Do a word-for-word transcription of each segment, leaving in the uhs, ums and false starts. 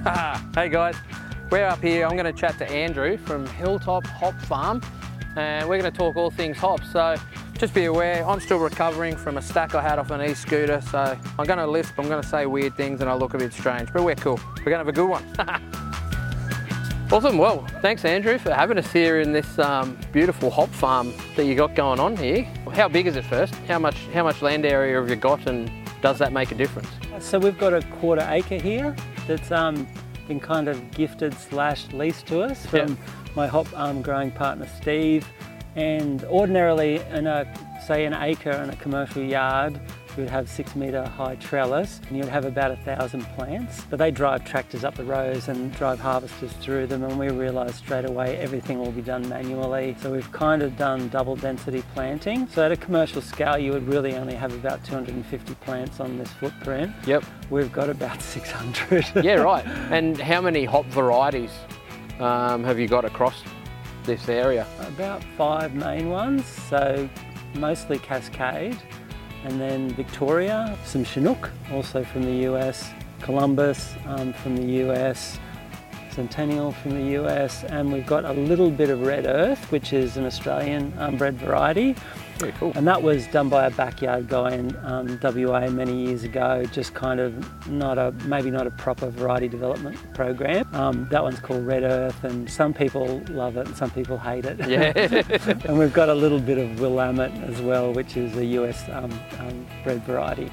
Hey guys, we're up here. I'm going to chat to Andrew from Hilltop Hop Farm, and we're going to talk all things hops. So just be aware, I'm still recovering from a stack I had off an e-scooter, so I'm going to lisp, I'm going to say weird things and I look a bit strange, but we're cool. We're going to have a good one. Awesome. Well, thanks Andrew for having us here in this um, beautiful hop farm that you got going on here. How big is it first? How much, how much land area have you got, and does that make a difference? So we've got a quarter acre here that's um, been kind of gifted slash leased to us from Yep. my hop um, growing partner Steve. And ordinarily in a, say an acre in a commercial yard, you would have six metre high trellis and you'd have about a thousand plants. But they drive tractors up the rows and drive harvesters through them, and we realised straight away everything will be done manually. So we've kind of done double density planting. So at a commercial scale you would really only have about two hundred fifty plants on this footprint. Yep. We've got about six hundred. Yeah, right. And how many hop varieties um, have you got across this area? About five main ones, so mostly Cascade, and then Victoria, some Chinook, also from the U S, Columbus um, from the U S, Centennial from the U S, and we've got a little bit of Red Earth, which is an Australian um, bred variety. Very cool. And that was done by a backyard guy in um, W A many years ago, just kind of not a, maybe not a proper variety development program. Um, that one's called Red Earth, and some people love it and some people hate it. Yeah. And we've got a little bit of Willamette as well, which is a U S um, um, bred variety.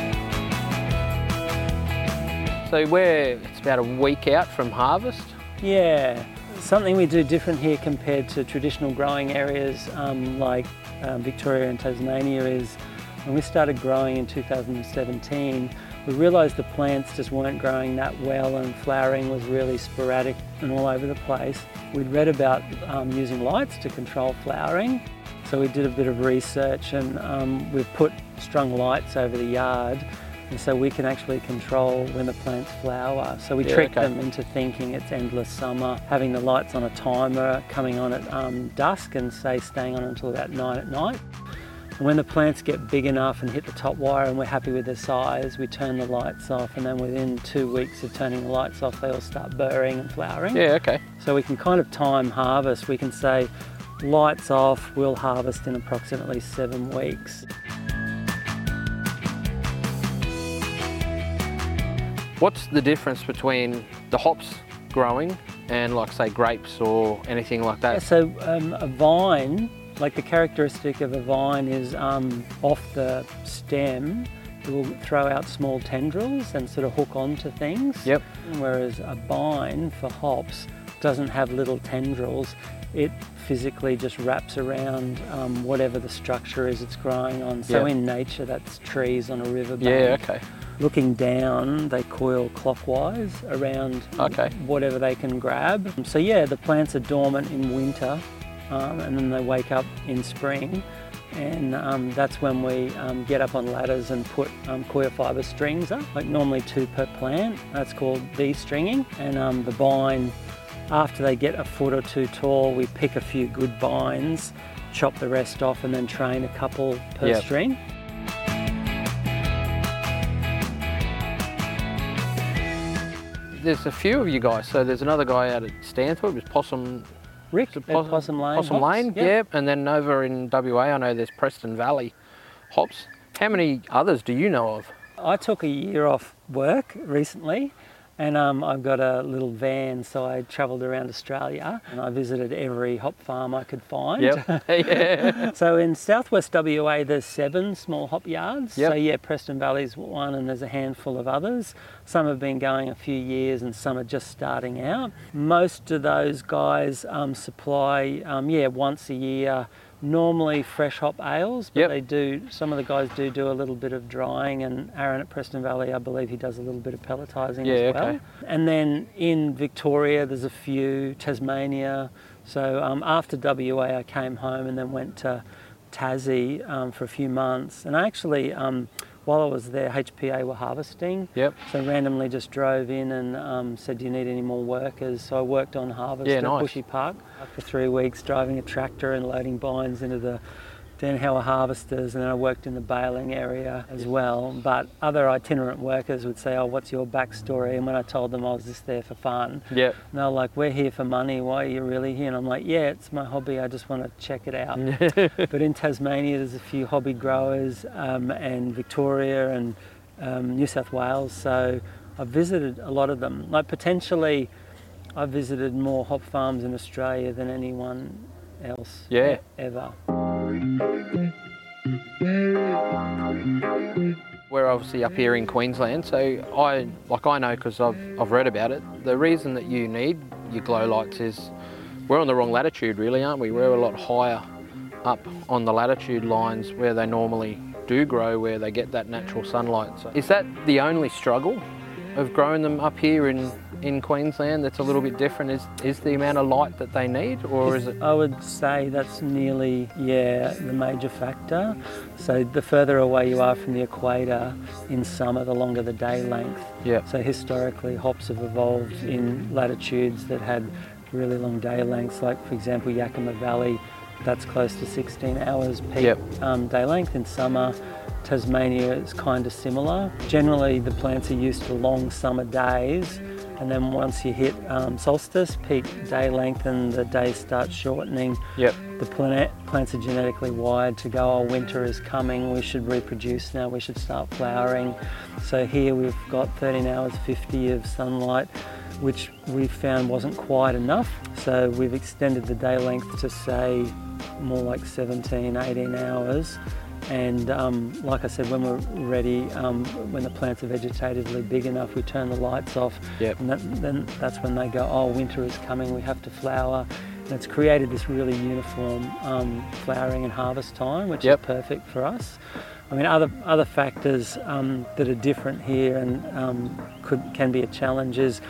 So we're, it's about a week out from harvest. Yeah, something we do different here compared to traditional growing areas um, like um, Victoria and Tasmania is when we started growing in two thousand seventeen, we realised the plants just weren't growing that well and flowering was really sporadic and all over the place. We'd read about um, using lights to control flowering, so we did a bit of research, and um, we've put strung lights over the yard, and so we can actually control when the plants flower. So we Yeah, trick okay. them into thinking it's endless summer, having the lights on a timer, coming on at um, dusk and say staying on until about nine at night. And when the plants get big enough and hit the top wire and we're happy with their size, we turn the lights off, and then within two weeks of turning the lights off, they all start burring and flowering. Yeah, okay. So we can kind of time harvest. We can say lights off, we'll harvest in approximately seven weeks. What's the difference between the hops growing and, like, say, grapes or anything like Yeah, that? so um, a vine, like the characteristic of a vine is um, off the stem, it will throw out small tendrils and sort of hook onto things. Yep. Whereas a vine for hops doesn't have little tendrils. It physically just wraps around um, whatever the structure is it's growing on. So Yep. in nature, that's trees on a riverbank. Yeah, okay. Looking down, they coil clockwise around Okay. whatever they can grab. So yeah, the plants are dormant in winter, um, and then they wake up in spring, and um, that's when we um, get up on ladders and put um, coir fibre strings up, like normally two per plant. That's called V-stringing. And um, the vine, after they get a foot or two tall, we pick a few good vines, chop the rest off, and then train a couple per Yep. string. There's a few of you guys. So there's another guy out at Stanthorpe, it's Possum... Rick is it at Possum Lane. Possum hops, Lane, yep. yeah. And then over in W A, I know there's Preston Valley hops. How many others do you know of? I took a year off work recently, and um, I've got a little van, so I travelled around Australia and I visited every hop farm I could find. Yep. Yeah. So in southwest W A there's seven small hop yards. Yep. So yeah, Preston Valley's one, and there's a handful of others. Some have been going a few years and some are just starting out. Most of those guys um, supply, um, yeah, once a year, normally fresh hop ales, but Yep. they do, some of the guys do do a little bit of drying, and Aaron at Preston Valley, I believe he does a little bit of pelletising Yeah, as well. okay. And then in Victoria there's a few, Tasmania. So um, after W A I came home and then went to Tassie um, for a few months, and I actually, um, while I was there, H P A were harvesting. Yep. So randomly just drove in and um, said, do you need any more workers? So I worked on harvest Yeah, at nice. Bushy Park for three weeks, driving a tractor and loading bines into the Danhauer harvesters, and then I worked in the baling area as well. But other itinerant workers would say, oh, what's your backstory? And when I told them I was just there for fun, Yep. and they're like, we're here for money, why are you really here? And I'm like, yeah, it's my hobby, I just want to check it out. But in Tasmania there's a few hobby growers, um, and Victoria and um, New South Wales, so I've visited a lot of them. Like potentially I've visited more hop farms in Australia than anyone else Yeah. e- ever. We're obviously up here in Queensland, so I like I know because I've I've read about it. The reason that you need your glow lights is we're on the wrong latitude, really, aren't we? We're a lot higher up on the latitude lines where they normally do grow, where they get that natural sunlight. So is that the only struggle of growing them up here in in Queensland that's a little bit different? Is is the amount of light that they need, or is it? I would say that's nearly, yeah, the major factor. So the further away you are from the equator in summer, the longer the day length. Yeah. So historically hops have evolved in latitudes that had really long day lengths, like for example Yakima Valley, that's close to sixteen hours peak Yep. um, day length in summer. Tasmania is kind of similar. Generally the plants are used to long summer days, and then once you hit um, solstice, peak day length, and the days start shortening, Yep. the plant, plants are genetically wired to go, oh, winter is coming, we should reproduce now, we should start flowering. So here we've got thirteen hours fifty of sunlight, which we found wasn't quite enough. So we've extended the day length to say more like seventeen, eighteen hours. And um, like I said, when we're ready, um, when the plants are vegetatively big enough, we turn the lights off. Yep. And that, then that's when they go, oh, winter is coming, we have to flower. And it's created this really uniform um, flowering and harvest time, which Yep. is perfect for us. I mean, other other factors um, that are different here and um, could can be a challenge is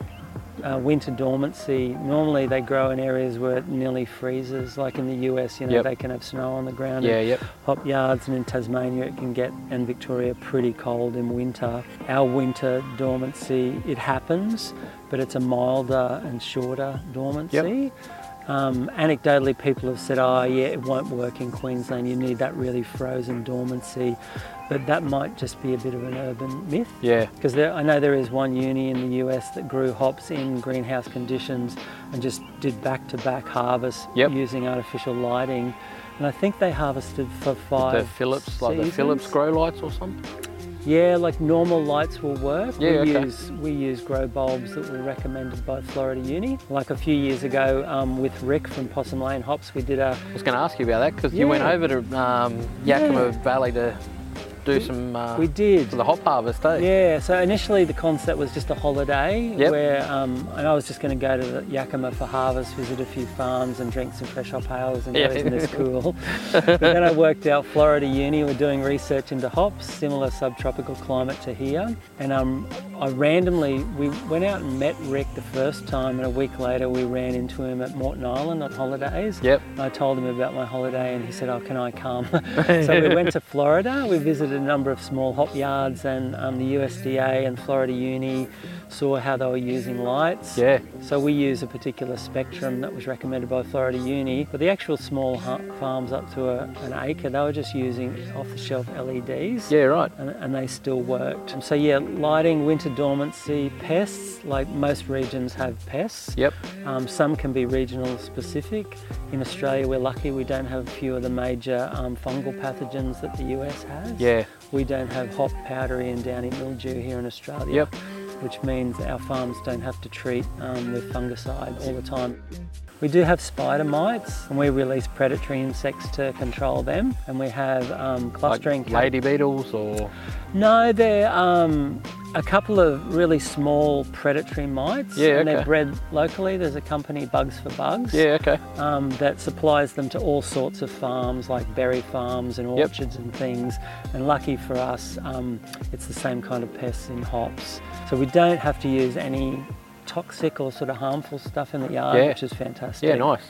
Uh, winter dormancy. Normally they grow in areas where it nearly freezes, like in the U S, you know, Yep. they can have snow on the ground. Yeah, in yep. hop yards, and in Tasmania it can get, and Victoria, pretty cold in winter. Our winter dormancy, it happens, but it's a milder and shorter dormancy. Um, anecdotally, people have said, oh yeah, it won't work in Queensland, you need that really frozen dormancy. But that might just be a bit of an urban myth. Yeah. Because I know there is one uni in the U S that grew hops in greenhouse conditions and just did back-to-back harvests Yep. using artificial lighting. And I think they harvested for five The Philips, like the seasons. Philips grow lights or something? Yeah, like normal lights will work. Yeah, we okay. use we use grow bulbs that were recommended by Florida Uni. Like a few years ago um, with Rick from Possum Lane Hops, we did a I was going to ask you about that because you went Yeah. over to um, Yakima Yeah. Valley to do some uh, we did. for the hop harvest, eh? Yeah, so initially the concept was just a holiday Yep. where, um, and I was just going to go to the Yakima for harvest, visit a few farms and drink some fresh hop ales and Yeah. go, isn't this cool? But then I worked out Florida Uni, we're doing research into hops, similar subtropical climate to here. And um, I randomly, we went out and met Rick the first time, and a week later we ran into him at Morton Island on holidays. Yep. And I told him about my holiday and he said, oh, can I come? So we went to Florida, we visited a number of small hop yards, and um, the U S D A and Florida Uni saw how they were using lights. Yeah. So we use a particular spectrum that was recommended by Florida Uni, but the actual small hu- farms up to a, an acre, they were just using off-the-shelf L E Ds. Yeah, right. And, and they still worked. So yeah, lighting, winter dormancy, pests, like most regions have pests. Yep. Um, some can be regional specific. In Australia, we're lucky we don't have a few of the major um, fungal pathogens that the U S has. Yeah. We don't have hop, powdery and downy mildew here in Australia. Yep. Which means our farms don't have to treat um, with fungicide all the time. We do have spider mites, and we release predatory insects to control them. And we have um, clustering... Like lady beetles or... No, they're um, a couple of really small predatory mites. Yeah, and they're okay. bred locally. There's a company, Bugs for Bugs, Yeah, okay. um, that supplies them to all sorts of farms, like berry farms and Yep. orchards and things. And lucky for us, um, it's the same kind of pests in hops. So we don't have to use any toxic or sort of harmful stuff in the yard, Yeah. which is fantastic. Yeah, nice.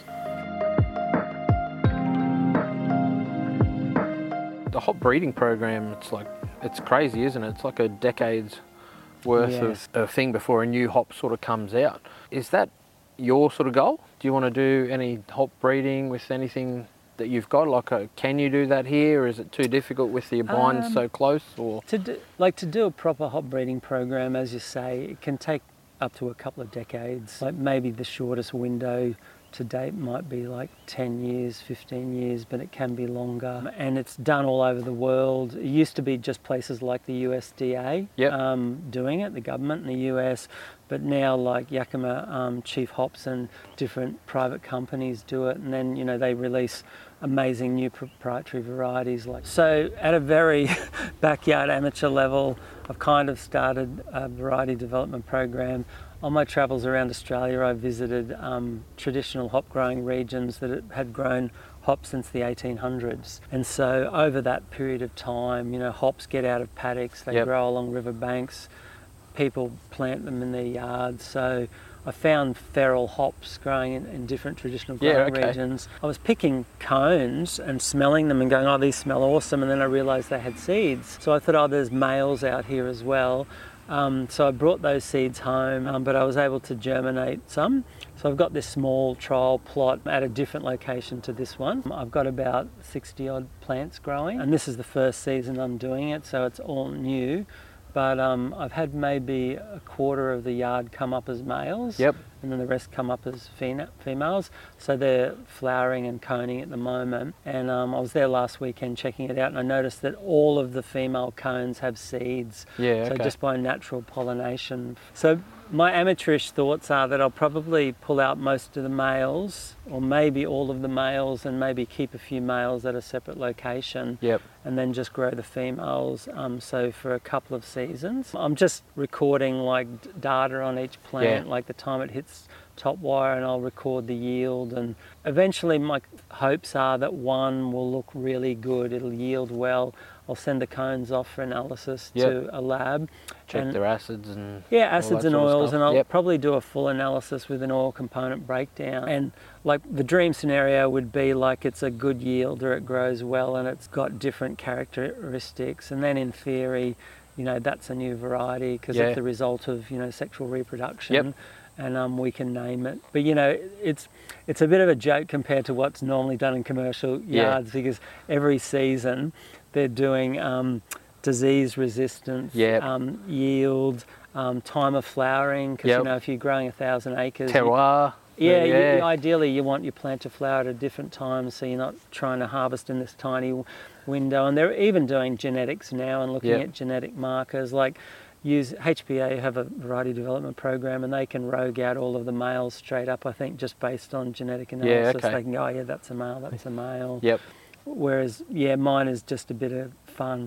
The hop breeding program, it's like, it's crazy, isn't it? It's like a decade's worth Yes. of, of thing before a new hop sort of comes out. Is that your sort of goal? Do you want to do any hop breeding with anything that you've got? Like, uh, can you do that here? Or is it too difficult with your bines Um, so close? Or To do, like to do a proper hop breeding program, as you say, it can take up to a couple of decades. Like maybe the shortest window to date might be like ten years, fifteen years, but it can be longer. And it's done all over the world. It used to be just places like the U S D A Yep. um, doing it, the government in the U S, but now like Yakima um, Chief Hops and different private companies do it, and then, you know, they release amazing new proprietary varieties. Like so at a very backyard amateur level, I've kind of started a variety development program. On my travels around Australia, I visited um, traditional hop growing regions that had grown hops since the eighteen hundreds. And so over that period of time, you know, hops get out of paddocks, they Yep. grow along riverbanks, people plant them in their yards. So I found feral hops growing in, in different traditional growing Yeah, okay. regions. I was picking cones and smelling them and going, oh, these smell awesome. And then I realised they had seeds. So I thought, oh, there's males out here as well. Um, so I brought those seeds home, um, but I was able to germinate some. So I've got this small trial plot at a different location to this one. I've got about sixty odd plants growing, and this is the first season I'm doing it, so it's all new. But um, I've had maybe a quarter of the yard come up as males, Yep. and then the rest come up as fem- females. So they're flowering and coning at the moment. And um, I was there last weekend checking it out, and I noticed that all of the female cones have seeds. Yeah, So okay. just by natural pollination. So my amateurish thoughts are that I'll probably pull out most of the males, or maybe all of the males, and maybe keep a few males at a separate location. Yep. And then just grow the females, um, so for a couple of seasons. I'm just recording like d- data on each plant, Yeah. like the time it hits top wire, and I'll record the yield. And eventually my hopes are that one will look really good, it'll yield well. I'll send the cones off for analysis Yep. to a lab. Check and their acids and yeah, all acids that and sort of oils, stuff. and I'll Yep. probably do a full analysis with an oil component breakdown. And like the dream scenario would be like it's a good yield, or it grows well and it's got different characteristics. And then in theory, you know, that's a new variety because Yeah. it's the result of, you know, sexual reproduction. Yep. And um, we can name it. But you know, it's it's a bit of a joke compared to what's normally done in commercial Yeah. yards, because every season they're doing um, disease resistance, Yep. um, yield, um, time of flowering, because Yep. you know, if you're growing a thousand acres, you- terroir. yeah, you- yeah. you- ideally you want your plant to flower at a different time, so you're not trying to harvest in this tiny w- window. And they're even doing genetics now and looking Yep. at genetic markers, like use H P A have a variety development program, and they can rogue out all of the males straight up, I think, just based on genetic analysis. okay. They can go, oh yeah, that's a male, that's a male. Yep. Whereas, yeah, mine is just a bit of fun.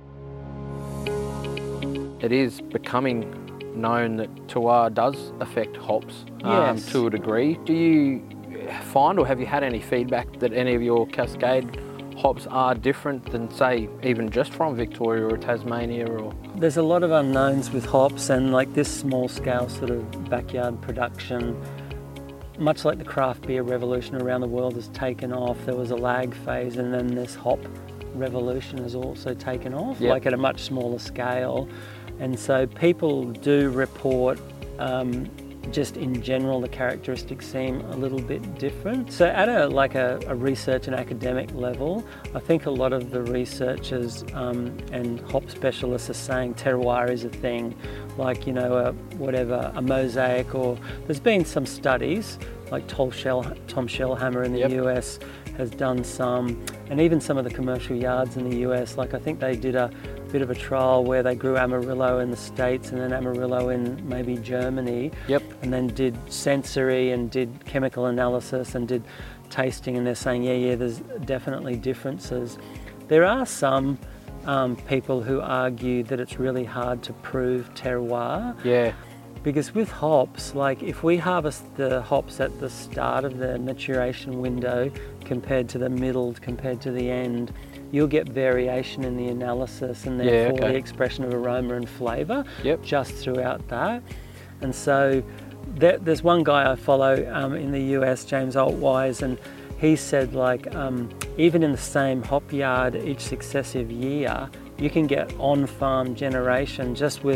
It is becoming known that terroir does affect hops um, Yes. to a degree. Do you find, or have you had any feedback that any of your Cascade hops are different than, say, even just from Victoria or Tasmania? Or There's a lot of unknowns with hops, and like this small scale sort of backyard production, much like the craft beer revolution around the world has taken off. There was a lag phase, and then this hop revolution has also taken off, Yep. like at a much smaller scale. And so people do report um, just in general the characteristics seem a little bit different. So at a like a, a research and academic level, I think a lot of the researchers um, and hop specialists are saying terroir is a thing, like, you know, a, whatever, a mosaic, or there's been some studies like Tom, Shell, Tom Shellhammer in the Yep. U S has done some, and even some of the commercial yards in the U S, like I think they did a bit of a trial where they grew Amarillo in the States and then Amarillo in maybe Germany. Yep. And then did sensory and did chemical analysis and did tasting, and they're saying, yeah, yeah, there's definitely differences. There are some um, people who argue that it's really hard to prove terroir. yeah, Because with hops, like if we harvest the hops at the start of the maturation window compared to the middle, compared to the end, you'll get variation in the analysis, and Yeah, therefore okay. the expression of aroma and flavour Yep. just throughout that. And so there, there's one guy I follow um, in the U S, James Altwise, and he said like um, even in the same hop yard each successive year, you can get on-farm generation just with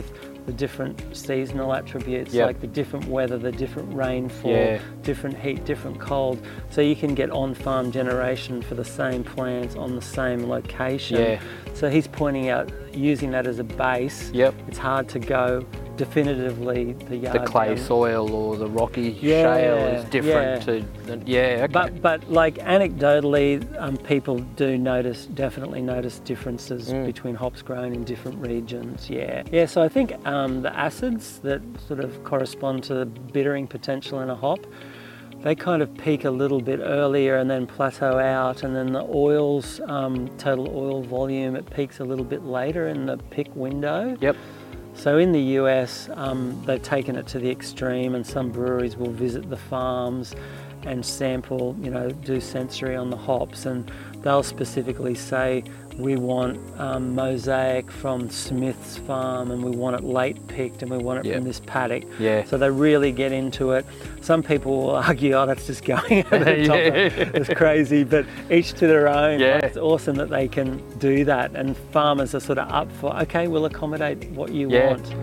the different seasonal attributes, yep. like the different weather, the different rainfall, yeah. different heat, different cold. So you can get on-farm generation for the same plants on the same location. Yeah. So he's pointing out using that as a base. Yep. It's hard to go definitively the yard the clay down. soil or the rocky yeah, shale is different yeah. to the, yeah okay. but but like anecdotally um, people do notice definitely notice differences mm. between hops grown in different regions. Yeah yeah so I think um, the acids that sort of correspond to the bittering potential in a hop, they kind of peak a little bit earlier and then plateau out, and then the oils, um, total oil volume, it peaks a little bit later in the pick window. Yep. So in the U S, um, they've taken it to the extreme, and some breweries will visit the farms and sample, you know, do sensory on the hops, and they'll specifically say, we want um, Mosaic from Smith's farm, and we want it late picked, and we want it yep. from this paddock. Yeah. So they really get into it. Some people will argue, oh, that's just going over the top. yeah. It's crazy, but each to their own. Yeah. Like, it's awesome that they can do that, and farmers are sort of up for, okay, we'll accommodate what you yeah. want.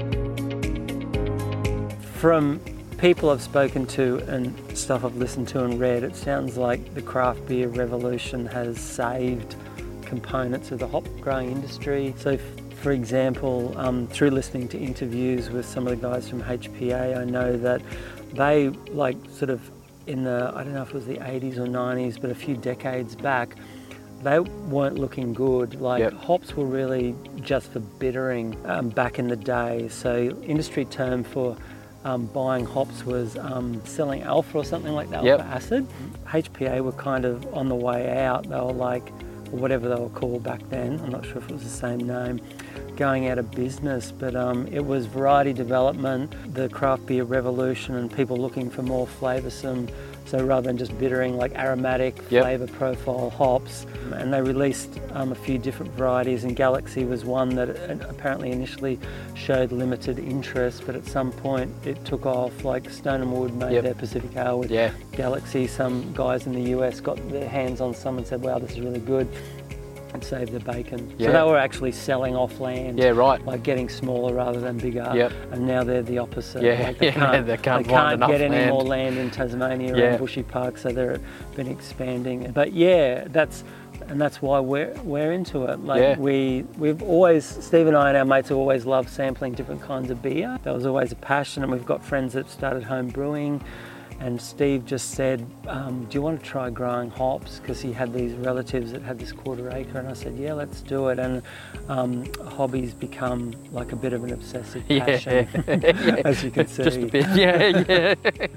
From people I've spoken to and stuff I've listened to and read, it sounds like the craft beer revolution has saved components of the hop growing industry. So for example, um, through listening to interviews with some of the guys from H P A, I know that they, like sort of in the, I don't know if it was the eighties or nineties, but a few decades back, they weren't looking good. Like yep. hops were really just for bittering um, back in the day. So industry term for Um, buying hops was um, selling alpha or something like that, yep. alpha acid. H P A were kind of on the way out. They were like, or whatever they were called back then, I'm not sure if it was the same name, going out of business. But um, it was variety development, the craft beer revolution, and people looking for more flavoursome, so rather than just bittering, like aromatic yep. flavour profile hops. And they released um, a few different varieties, and Galaxy was one that apparently initially showed limited interest, but at some point it took off. Like Stone and Wood made yep. their Pacific Ale with yeah. Galaxy. Some guys in the U S got their hands on some and said, wow, this is really good, and saved the bacon. Yeah. So they were actually selling off land. Yeah, right. Like getting smaller rather than bigger. Yep. And now they're the opposite. Yeah, like they yeah, can't, they can't, they find can't enough get any land. more land in Tasmania yeah. around Bushy Park, so they've been expanding. But yeah, that's and that's why we're we're into it. Like yeah. we we've always, Steve and I and our mates have always loved sampling different kinds of beer. That was always a passion, and we've got friends that started home brewing. And Steve just said, um, do you want to try growing hops? Because he had these relatives that had this quarter acre. And I said, yeah, let's do it. And um, hobbies become like a bit of an obsessive passion, yeah. as you can see. Just a bit, yeah, yeah.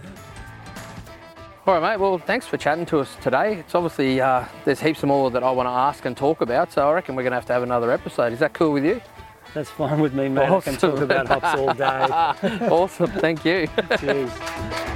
All right, mate, well, thanks for chatting to us today. It's obviously, uh, there's heaps more that I want to ask and talk about, so I reckon we're going to have to have another episode. Is that cool with you? That's fine with me, mate. Awesome. I can talk about hops all day. Awesome, thank you. Cheers.